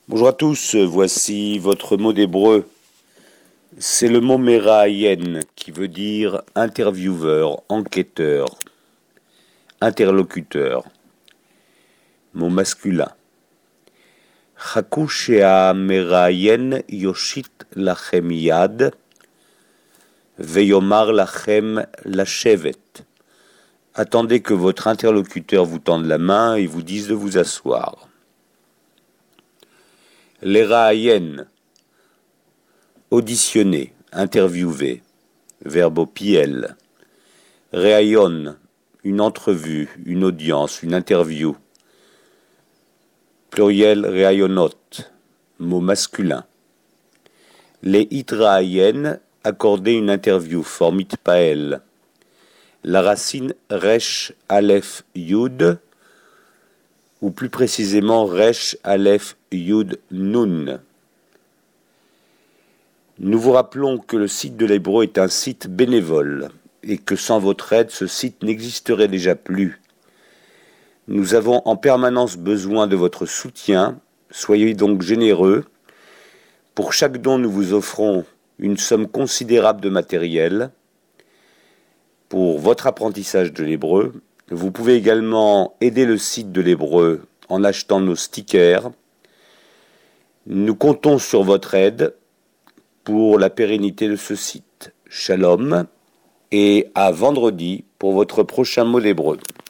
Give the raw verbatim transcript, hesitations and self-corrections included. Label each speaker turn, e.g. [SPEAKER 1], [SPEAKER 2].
[SPEAKER 1] Bonjour à tous, voici votre mot d'hébreu. C'est le mot merayen qui veut dire intervieweur, enquêteur, interlocuteur. Mot masculin. Chaku shea merayen yoshit lachem yad veyomar lachem lashevet. Attendez que votre interlocuteur vous tende la main et vous dise de vous asseoir. Lerayen, auditionner, interviewer, verbe au piel. Reayon, une entrevue, une audience, une interview. Pluriel reayonot, mot masculin. Les itrayen, accorder une interview, forme itpael. La racine resh aleph yud, ou plus précisément resh aleph yud nun. Nous vous rappelons que le site de l'Hébreu est un site bénévole et que sans votre aide, ce site n'existerait déjà plus. Nous avons en permanence besoin de votre soutien, soyez donc généreux. Pour chaque don, nous vous offrons une somme considérable de matériel pour votre apprentissage de l'hébreu. Vous pouvez également aider le site de l'Hébreu en achetant nos stickers. Nous comptons sur votre aide pour la pérennité de ce site. Shalom et à vendredi pour votre prochain mot d'hébreu.